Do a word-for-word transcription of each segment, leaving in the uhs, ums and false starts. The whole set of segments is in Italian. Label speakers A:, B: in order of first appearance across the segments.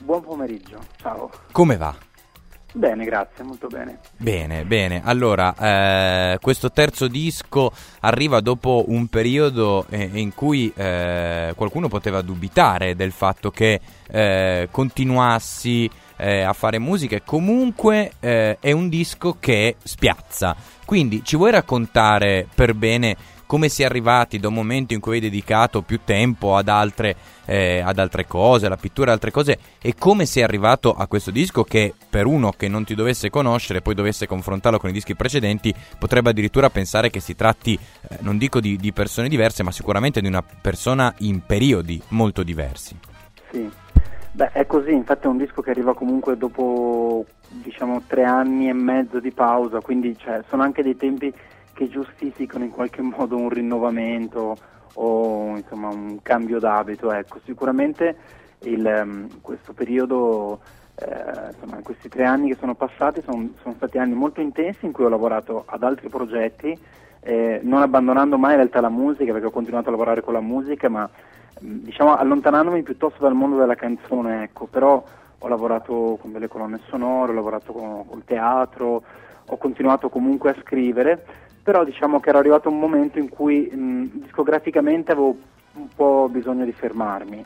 A: buon pomeriggio, ciao.
B: Come va?
A: Bene, grazie, molto bene.
B: Bene, bene. Allora, eh, questo terzo disco arriva dopo un periodo eh, in cui eh, qualcuno poteva dubitare del fatto che eh, continuassi eh, a fare musica e comunque eh, è un disco che spiazza. Quindi ci vuoi raccontare per bene come si è arrivati da un momento in cui hai dedicato più tempo ad altre, eh, ad altre cose, alla pittura e altre cose, e come sei arrivato a questo disco che per uno che non ti dovesse conoscere, poi dovesse confrontarlo con i dischi precedenti, potrebbe addirittura pensare che si tratti, eh, non dico di, di persone diverse, ma sicuramente di una persona in periodi molto diversi.
A: Sì, beh è così, infatti è un disco che arriva comunque dopo diciamo tre anni e mezzo di pausa, quindi cioè, sono anche dei tempi che giustificano in qualche modo un rinnovamento o insomma un cambio d'abito. Ecco, sicuramente il, um, questo periodo, eh, insomma questi tre anni che sono passati sono, sono stati anni molto intensi in cui ho lavorato ad altri progetti, eh, non abbandonando mai in realtà la musica, perché ho continuato a lavorare con la musica, ma diciamo allontanandomi piuttosto dal mondo della canzone, ecco. Però ho lavorato con delle colonne sonore, ho lavorato con, col teatro, ho continuato comunque a scrivere. Però diciamo che ero arrivato a un momento in cui mh, discograficamente avevo un po' bisogno di fermarmi,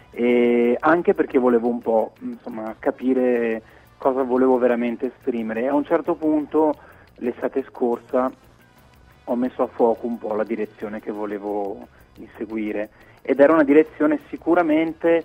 A: e anche perché volevo un po' insomma capire cosa volevo veramente esprimere, e a un certo punto l'estate scorsa ho messo a fuoco un po' la direzione che volevo inseguire, ed era una direzione sicuramente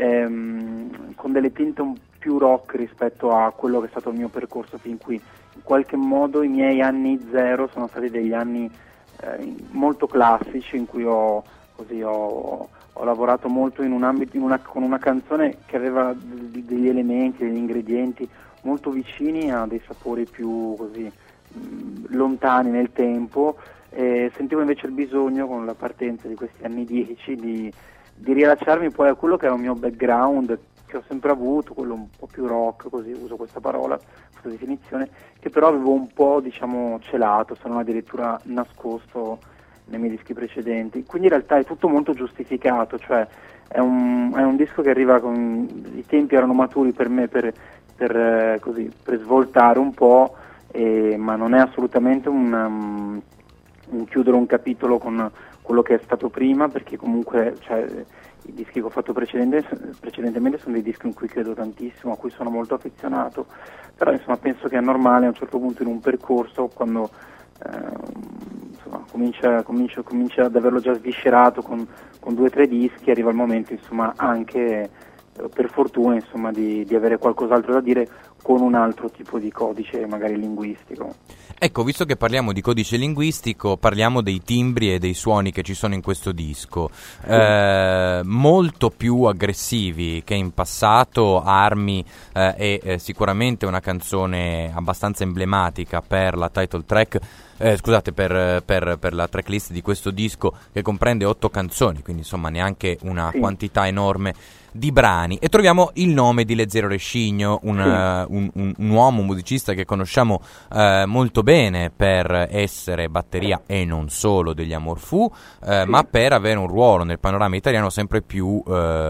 A: ehm, con delle tinte un più rock rispetto a quello che è stato il mio percorso fin qui. In qualche modo i miei anni zero sono stati degli anni eh, molto classici, in cui ho, così, ho, ho lavorato molto in un ambito, in una, con una canzone che aveva d- degli elementi, degli ingredienti molto vicini a dei sapori più così mh, lontani nel tempo, e sentivo invece il bisogno, con la partenza di questi anni dieci, di, di riallacciarmi poi a quello che era un mio background che ho sempre avuto, quello un po' più rock, così uso questa parola, questa definizione, che però avevo un po' diciamo celato, se non addirittura nascosto nei miei dischi precedenti. Quindi in realtà è tutto molto giustificato, cioè è un, è un disco che arriva con, i tempi erano maturi per me per, per, eh, così, per svoltare un po', eh, ma non è assolutamente un, um, un chiudere un capitolo con quello che è stato prima, perché comunque cioè, i dischi che ho fatto precedente, precedentemente sono dei dischi in cui credo tantissimo, a cui sono molto affezionato, però insomma penso che è normale a un certo punto in un percorso, quando eh, insomma, comincia, comincia, comincia ad averlo già sviscerato con, con due o tre dischi, arriva il momento insomma anche eh, per fortuna insomma di, di avere qualcos'altro da dire con un altro tipo di codice magari linguistico.
B: Ecco, visto che parliamo di codice linguistico, parliamo dei timbri e dei suoni che ci sono in questo disco, sì. eh, molto più aggressivi che in passato. Armi eh, è eh, sicuramente una canzone abbastanza emblematica per la title track, eh, scusate, per, per, per la tracklist di questo disco, che comprende otto canzoni, quindi insomma neanche una sì. quantità enorme di brani, e troviamo il nome di Lezzero Rescigno, un, sì. uh, un, un, un uomo, un musicista che conosciamo uh, molto bene per essere batteria e non solo degli Amor Fu, uh, sì. ma per avere un ruolo nel panorama italiano sempre più uh,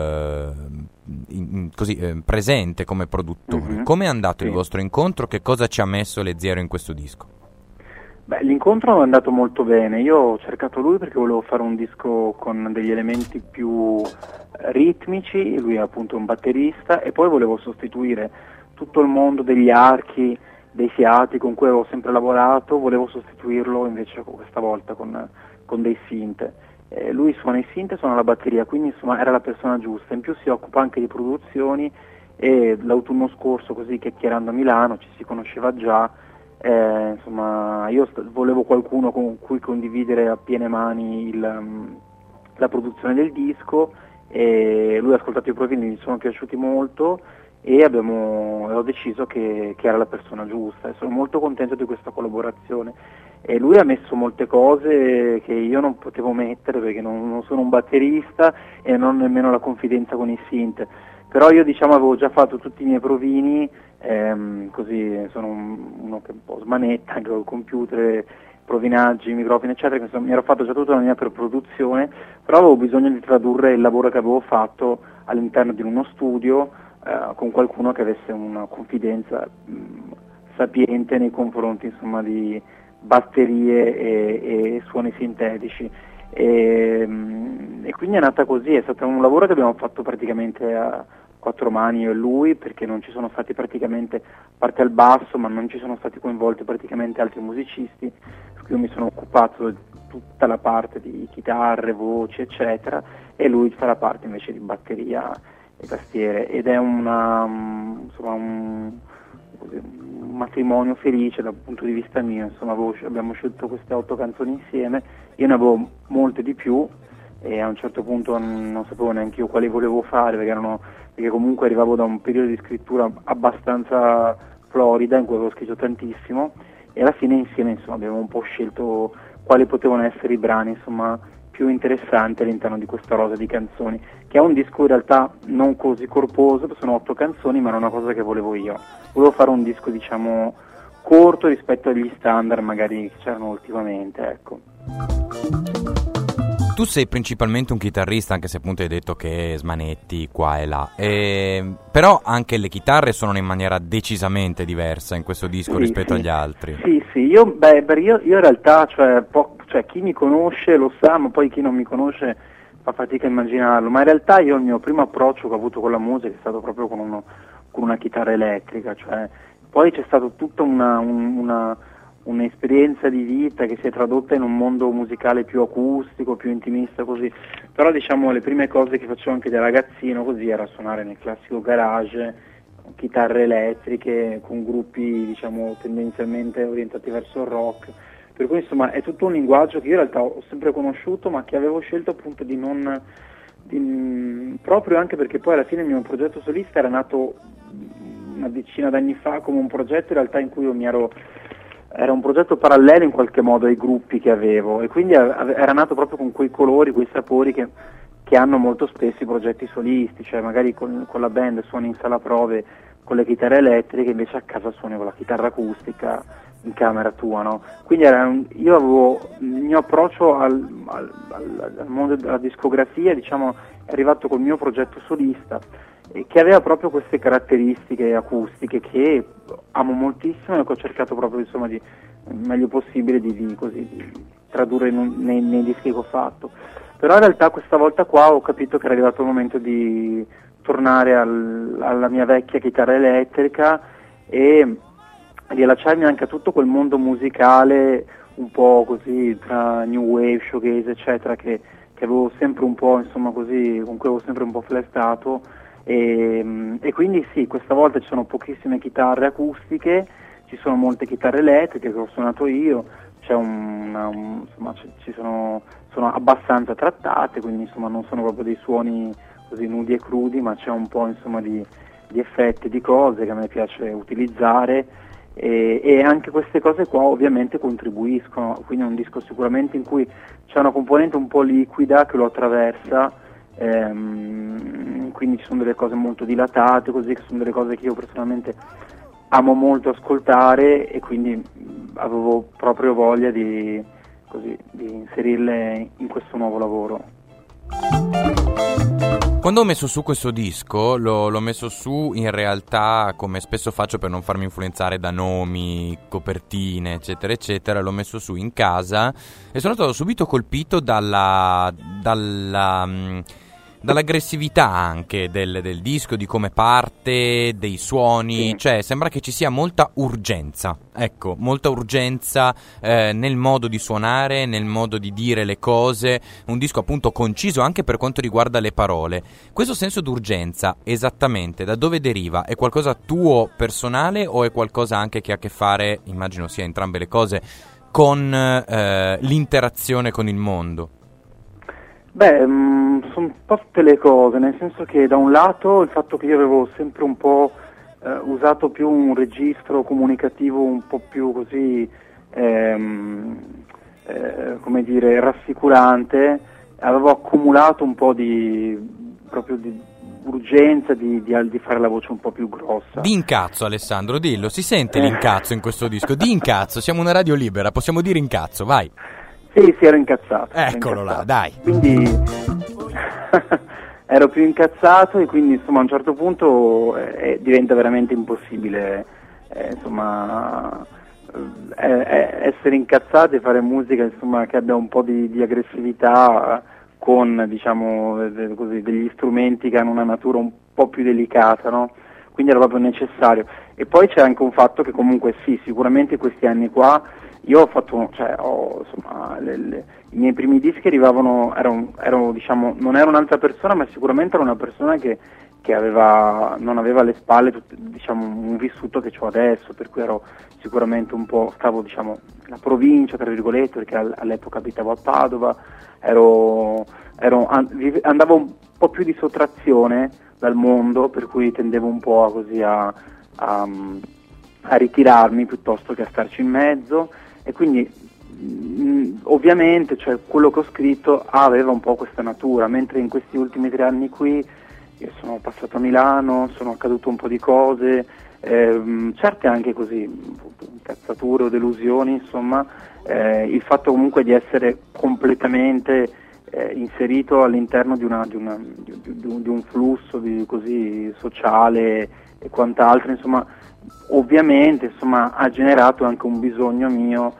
B: in, in, così, uh, presente come produttore. Mm-hmm. Come è andato sì. il vostro incontro? Che cosa ci ha messo Lezzero in questo disco?
A: Beh, l'incontro è andato molto bene. Io ho cercato lui perché volevo fare un disco con degli elementi più ritmici, lui è appunto un batterista, e poi volevo sostituire tutto il mondo degli archi, dei fiati con cui avevo sempre lavorato, volevo sostituirlo invece questa volta con, con dei synth. Eh, lui suona i synth e suona la batteria, quindi insomma era la persona giusta. In più si occupa anche di produzioni, e l'autunno scorso, così chiacchierando a Milano, ci si conosceva già. Eh, insomma, io st- volevo qualcuno con cui condividere a piene mani il, um, la produzione del disco, e lui ha ascoltato i provini, gli sono piaciuti molto, e abbiamo, ho deciso che, che era la persona giusta, e sono molto contento di questa collaborazione. E lui ha messo molte cose che io non potevo mettere, perché non, non sono un batterista e non ho nemmeno la confidenza con i synth, però io diciamo avevo già fatto tutti i miei provini. Ehm, così sono un, uno che un po' smanetta anche col computer, provinaggi, microfoni eccetera, che insomma, mi ero fatto già tutta la mia preproduzione, però avevo bisogno di tradurre il lavoro che avevo fatto all'interno di uno studio, eh, con qualcuno che avesse una confidenza mh, sapiente nei confronti, insomma, di batterie e, e suoni sintetici. E, mh, e quindi è nata così, è stato un lavoro che abbiamo fatto praticamente a quattro mani io e lui, perché non ci sono stati praticamente, a parte al basso, ma non ci sono stati coinvolti praticamente altri musicisti, io mi sono occupato di tutta la parte di chitarre, voci, eccetera, e lui fa la parte invece di batteria e tastiere, ed è una, insomma, un, un matrimonio felice dal punto di vista mio. Insomma, avevo, abbiamo scelto queste otto canzoni insieme, io ne avevo molte di più e a un certo punto non, non sapevo neanche io quali volevo fare, perché, erano, perché comunque arrivavo da un periodo di scrittura abbastanza florida in cui avevo scritto tantissimo, e alla fine insieme, insomma, abbiamo un po' scelto quali potevano essere i brani, insomma, più interessanti all'interno di questa rosa di canzoni, che è un disco in realtà non così corposo, sono otto canzoni, ma è una cosa che volevo io. Volevo fare un disco, diciamo, corto rispetto agli standard magari che c'erano ultimamente, ecco.
B: Tu sei principalmente un chitarrista, anche se appunto hai detto che smanetti qua e là, e... però anche le chitarre suonano in maniera decisamente diversa in questo disco, sì, rispetto
A: sì.
B: agli altri.
A: Sì, sì, io, beh, io, io in realtà, cioè, po- cioè, chi mi conosce lo sa, ma poi chi non mi conosce fa fatica a immaginarlo, ma in realtà io il mio primo approccio che ho avuto con la musica è stato proprio con, uno, con una chitarra elettrica, cioè, poi c'è stata tutta una... Un, una un'esperienza di vita che si è tradotta in un mondo musicale più acustico, più intimista, così. Però diciamo le prime cose che facevo anche da ragazzino così era suonare nel classico garage, con chitarre elettriche, con gruppi diciamo tendenzialmente orientati verso il rock. Per cui insomma è tutto un linguaggio che io in realtà ho sempre conosciuto, ma che avevo scelto appunto di non di, proprio anche perché poi alla fine il mio progetto solista era nato una decina d'anni fa come un progetto in realtà in cui io mi ero era un progetto parallelo in qualche modo ai gruppi che avevo, e quindi era nato proprio con quei colori, quei sapori che, che hanno molto spesso i progetti solisti, cioè magari con, con la band suoni in sala prove con le chitarre elettriche, invece a casa suoni con la chitarra acustica in camera tua, no? Quindi era un, io avevo il mio approccio al, al, al, al mondo della discografia, diciamo, è arrivato col mio progetto solista, che aveva proprio queste caratteristiche acustiche che amo moltissimo e che ho cercato proprio, insomma, di il meglio possibile di, di, così, di tradurre in un, nei, nei dischi che ho fatto. Però in realtà questa volta qua ho capito che era arrivato il momento di tornare al, alla mia vecchia chitarra elettrica e riallacciarmi anche a tutto quel mondo musicale un po' così tra new wave, showgaze, eccetera, che, che avevo sempre un po', insomma, così, con cui avevo sempre un po' flirtato. E, e quindi sì, questa volta ci sono pochissime chitarre acustiche, ci sono molte chitarre elettriche che ho suonato io, c'è una, un, insomma, c- ci sono, sono abbastanza trattate, quindi insomma non sono proprio dei suoni così nudi e crudi, ma c'è un po' insomma di, di effetti, di cose che a me piace utilizzare, e, e anche queste cose qua ovviamente contribuiscono, quindi è un disco sicuramente in cui c'è una componente un po' liquida che lo attraversa. Ehm, quindi ci sono delle cose molto dilatate, così, che sono delle cose che io personalmente amo molto ascoltare, e quindi avevo proprio voglia di, così, di inserirle in questo nuovo lavoro.
B: Quando ho messo su questo disco l'ho, l'ho messo su in realtà, come spesso faccio per non farmi influenzare da nomi, copertine, eccetera eccetera, l'ho messo su in casa e sono stato subito colpito dalla dalla dall'aggressività anche del, del disco, di come parte, dei suoni, sì. Cioè sembra che ci sia molta urgenza, ecco, molta urgenza eh, nel modo di suonare, nel modo di dire le cose, un disco appunto conciso anche per quanto riguarda le parole. Questo senso d'urgenza esattamente da dove deriva? È qualcosa tuo personale o è qualcosa anche che ha a che fare, immagino sia entrambe le cose, con eh, l'interazione con il mondo?
A: Beh, mh, sono un po' tutte le cose, nel senso che da un lato il fatto che io avevo sempre un po' eh, usato più un registro comunicativo un po' più così, ehm, eh, come dire, rassicurante, avevo accumulato un po' di proprio di urgenza di, di, di fare la voce un po' più grossa.
B: Di incazzo, Alessandro, dillo, si sente eh. l'incazzo in questo disco, di incazzo, siamo una radio libera, possiamo dire incazzo, vai.
A: Sì, si era incazzato.
B: Eccolo
A: era incazzato.
B: Là, dai.
A: Quindi ero più incazzato e quindi insomma a un certo punto eh, diventa veramente impossibile eh, insomma eh, essere incazzati e fare musica insomma che abbia un po' di, di aggressività con diciamo così, degli strumenti che hanno una natura un po' più delicata, no? Quindi era proprio necessario. E poi c'è anche un fatto che comunque sì, sicuramente questi anni qua io ho fatto, cioè ho, insomma, le, le, i miei primi dischi arrivavano, ero, ero diciamo, non ero un'altra persona, ma sicuramente ero una persona che, che aveva, non aveva alle spalle tut, diciamo, un vissuto che ho adesso, per cui ero sicuramente un po', stavo diciamo, la provincia, tra virgolette, perché all'epoca abitavo a Padova, ero, ero, andavo un po' più di sottrazione dal mondo, per cui tendevo un po' a, così a, a, a ritirarmi piuttosto che a starci in mezzo. E quindi mh, ovviamente cioè, quello che ho scritto aveva un po' questa natura, mentre in questi ultimi tre anni qui io sono passato a Milano, sono accaduto un po' di cose, ehm, certe anche così, incazzature o delusioni, insomma, eh, il fatto comunque di essere completamente eh, inserito all'interno di, una, di, una, di, di, di un flusso di, così sociale e quant'altro, insomma, ovviamente insomma, ha generato anche un bisogno mio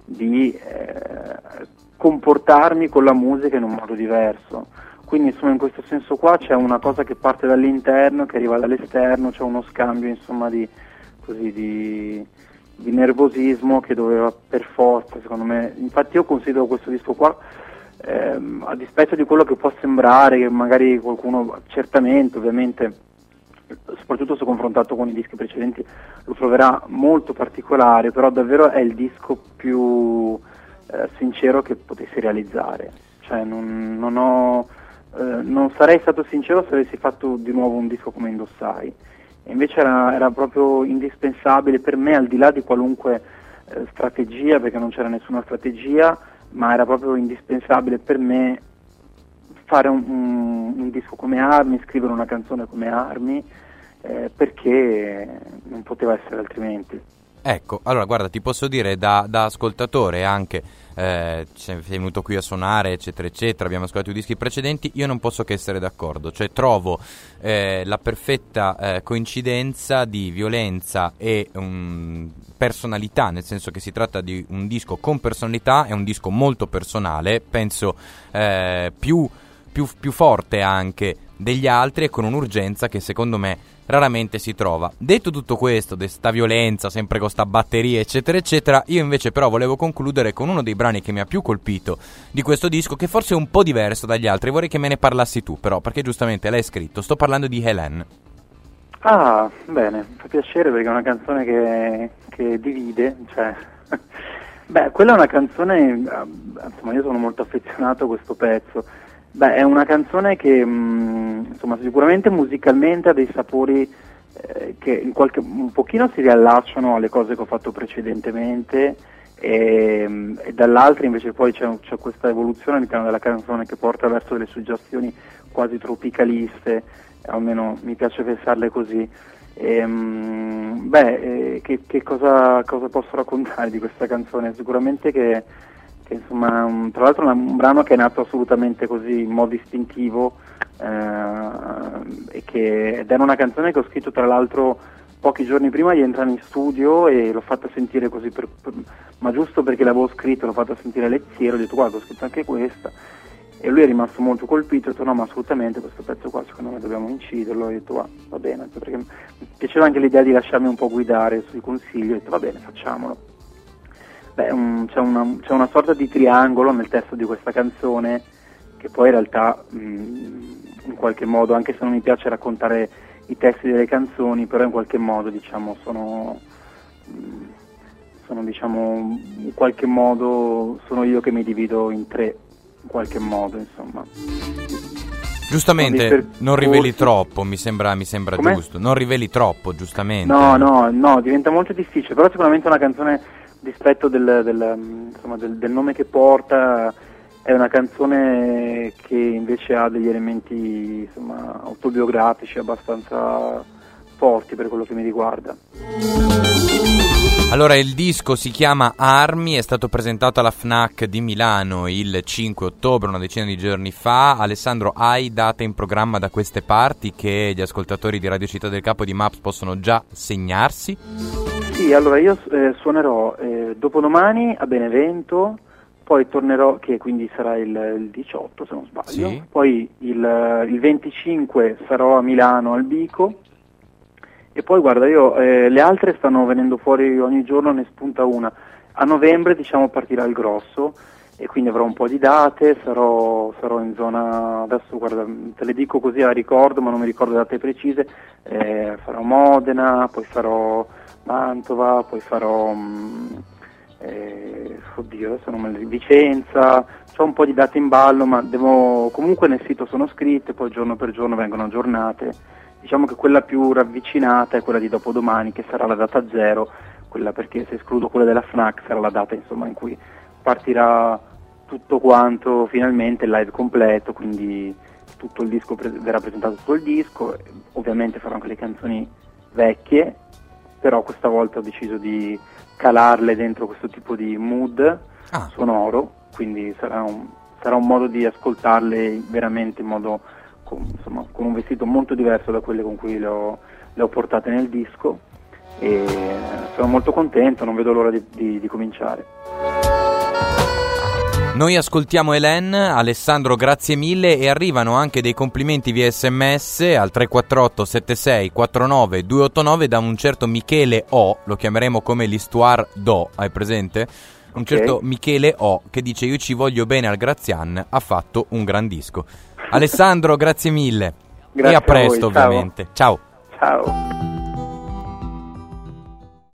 A: di eh, comportarmi con la musica in un modo diverso. Quindi insomma in questo senso qua c'è una cosa che parte dall'interno, che arriva dall'esterno, c'è uno scambio insomma di, così, di, di nervosismo che doveva per forza, secondo me. Infatti io considero questo disco qua, ehm, a dispetto di quello che può sembrare, che magari qualcuno, certamente ovviamente, soprattutto se confrontato con i dischi precedenti, lo troverà molto particolare, però davvero è il disco più eh, sincero che potessi realizzare. Cioè non, non ho eh, non sarei stato sincero se avessi fatto di nuovo un disco come Indossai, e invece era, era proprio indispensabile per me, al di là di qualunque eh, strategia, perché non c'era nessuna strategia, ma era proprio indispensabile per me fare un, un, un disco come Armi, scrivere una canzone come Armi, eh, perché non poteva essere altrimenti.
B: Ecco, allora guarda, ti posso dire da, da ascoltatore anche, eh, sei venuto qui a suonare eccetera eccetera, abbiamo ascoltato i dischi precedenti, io non posso che essere d'accordo, cioè trovo eh, la perfetta eh, coincidenza di violenza e um, personalità, nel senso che si tratta di un disco con personalità, è un disco molto personale, penso eh, più, più, più forte anche degli altri e con un'urgenza che secondo me raramente si trova. Detto tutto questo, di sta violenza, sempre con sta batteria eccetera eccetera, io invece però volevo concludere con uno dei brani che mi ha più colpito di questo disco, che forse è un po' diverso dagli altri, vorrei che me ne parlassi tu però, perché giustamente l'hai scritto, sto parlando di Hélène.
A: Ah, bene, fa piacere perché è una canzone che, che divide, cioè beh, quella è una canzone, insomma io sono molto affezionato a questo pezzo. Beh, è una canzone che mh, insomma sicuramente musicalmente ha dei sapori eh, che in qualche, un pochino si riallacciano alle cose che ho fatto precedentemente, e, e dall'altra invece poi c'è, c'è questa evoluzione all'interno della canzone che porta verso delle suggestioni quasi tropicaliste, almeno mi piace pensarle così. E, mh, beh, eh, che, che cosa, cosa posso raccontare di questa canzone? Sicuramente che insomma, un, tra l'altro è un brano che è nato assolutamente così in modo istintivo, eh, e che, ed era una canzone che ho scritto tra l'altro pochi giorni prima di entrare in studio, e l'ho fatta sentire così per, per, ma giusto perché l'avevo scritto, l'ho fatta sentire a Letziero, ho detto guarda, ho scritto anche questa, e lui è rimasto molto colpito, ho detto no, ma assolutamente questo pezzo qua secondo me dobbiamo inciderlo, ho detto va, va bene, perché mi piaceva anche l'idea di lasciarmi un po' guidare sui consigli, ho detto va bene, facciamolo. Beh, um, c'è, una, c'è una sorta di triangolo nel testo di questa canzone che poi in realtà mh, in qualche modo, anche se non mi piace raccontare i testi delle canzoni, però in qualche modo diciamo sono, mh, sono diciamo in qualche modo sono io che mi divido in tre, in qualche modo insomma.
B: Giustamente per... non riveli troppo, mi sembra, mi sembra giusto, non riveli troppo, giustamente.
A: No, no, no, diventa molto difficile, però sicuramente è una canzone, rispetto del, del, insomma, del, del nome che porta, è una canzone che invece ha degli elementi insomma, autobiografici abbastanza forti per quello che mi riguarda.
B: Allora, il disco si chiama Armi, è stato presentato alla Fnac di Milano il cinque ottobre, una decina di giorni fa. Alessandro, hai date in programma da queste parti che gli ascoltatori di Radio Città del Capo di Maps possono già segnarsi?
A: Sì, allora io eh, suonerò eh, dopodomani a Benevento, poi tornerò, che quindi sarà il, il diciotto se non sbaglio,
B: Sì.
A: Poi il, il venticinque sarò a Milano al Bico. E poi guarda, io eh, le altre stanno venendo fuori ogni giorno, ne spunta una. A novembre diciamo partirà il grosso e quindi avrò un po' di date, sarò, sarò in zona, adesso guarda te le dico così a ricordo ma non mi ricordo date precise, eh, farò Modena, poi farò Mantova, poi farò mh, eh, oddio adesso non me le Vicenza, c'ho un po' di date in ballo ma devo, comunque nel sito sono scritte, poi giorno per giorno vengono aggiornate. Diciamo che quella più ravvicinata è quella di dopodomani, che sarà la data zero, quella perché se escludo quella della Fnac sarà la data insomma in cui partirà tutto quanto finalmente, il live completo, quindi tutto il disco pre- verrà presentato tutto il disco, ovviamente farò anche le canzoni vecchie, però questa volta ho deciso di calarle dentro questo tipo di mood
B: Ah.
A: sonoro, quindi sarà un, sarà un modo di ascoltarle veramente in modo... Con, insomma, con un vestito molto diverso da quelle con cui le ho, le ho portate nel disco e sono molto contento, non vedo l'ora di, di, di cominciare.
B: Noi ascoltiamo Hélène. Alessandro, grazie mille, e arrivano anche dei complimenti via sms al tre quattro otto sette sei quattro nove due otto nove da un certo Michele O, lo chiameremo come l'Histoire d'O, hai presente? Un
A: Okay.
B: certo Michele O che dice: io ci voglio bene al Grazian, ha fatto un gran disco. Alessandro, grazie mille.
A: Grazie
B: e a presto,
A: a voi, ciao.
B: ovviamente. Ciao.
A: Ciao.